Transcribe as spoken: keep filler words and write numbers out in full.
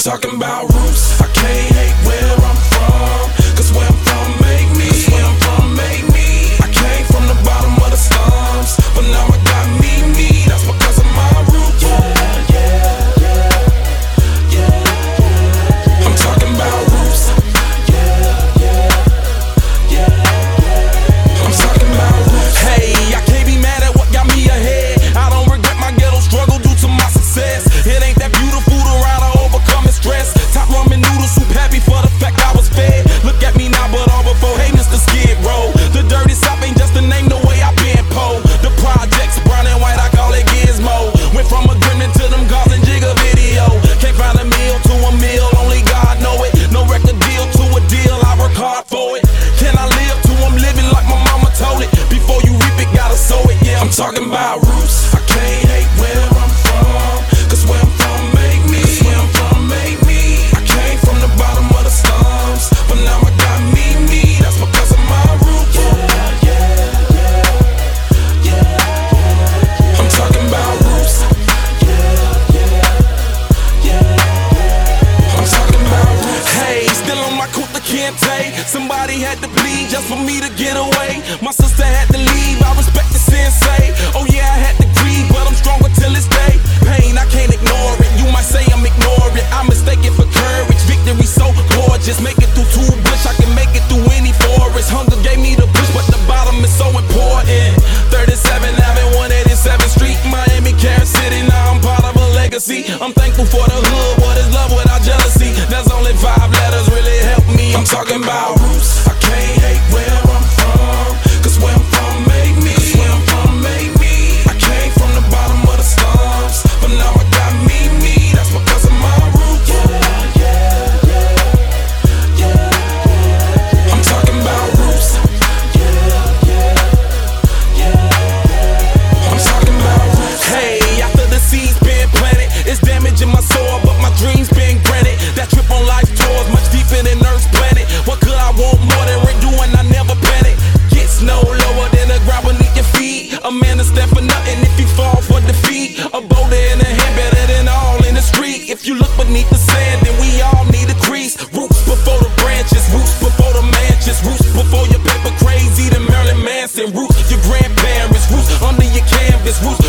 talking about roots. I can't hate where I'm from, cause where I'm from make me. Cause where I'm from make me. I came from the bottom of the slums, but now I got me, me. That's because of my roots. Yeah, yeah, yeah, yeah. I'm talking about roots. Yeah, yeah, yeah. I'm talking about roots. Hey, I can't be mad at what got me ahead. I don't regret my ghetto struggle due to my success. It ain't that beautiful to ride or overcome stress. Top ramen noodle soup, happy for the fact I was fed. Look at me now, but all before, hey, Mister Skid Row. The dirty South ain't just the name, the way I been po. The projects, brown and white, I call it Gizmo. Went from a gremlin to them gauze and jigger video. Can't find a meal to a meal, only God know it. No record deal to a deal, I work hard for it. Can I live to I'm living like my mama told it? Before you reap it, gotta sow it, yeah. I'm talking about roots. I can't hate where I'm from, cause where I'm from make me. Cause where I'm from make me. I came from the bottom of the slums, but now I got me, me. That's because of my roots. Yeah, yeah, yeah, yeah. I'm talking about roots. Yeah, yeah, yeah. I'm talking about roots. Hey, still on my Kunta Kinte. Somebody had to bleed just for me to get away. My sister had to leave, I respect the sensei. Oh yeah, I had to grieve, but I'm stronger till this day. Pain, I can't ignore it. You might say I'm ignoring it. I mistake it for courage. Victory so gorgeous. Make it through two bush, I can make it through any forest. Hunger gave me the push, but the bottom is so important. thirty-seven Avenue, one eighty-seventh Street, Miami, Carol City. Now I'm part of a legacy. I'm thankful for the hood. What is love without jealousy? There's only five letters really help me. I'm talking about roots. I can't hate where I'm from, cause where I'm from make me. Cause where I'm from make me. I came from the bottom of the slums, but now I got me, me. That's because of my roots. Yeah, yeah, yeah, yeah. I'm talking about roots. Yeah, yeah, yeah. I'm talking about roots. Hey, after the seeds been planted, it's damaging my soul, but my dreams been granted. That trip on life tours much deeper than Earth's planet. What could I want more than we're doing? I never panic. Gets no lower than the ground beneath your feet. A man is stand for nothing if he fall for defeat. A boulder in the hand better than all in the street. If you look beneath the sand, then we all need a crease. Roots before the branches, roots before the mansions, roots before your paper crazy, the Marilyn Manson. Roots your grandparents, roots under your canvas, roots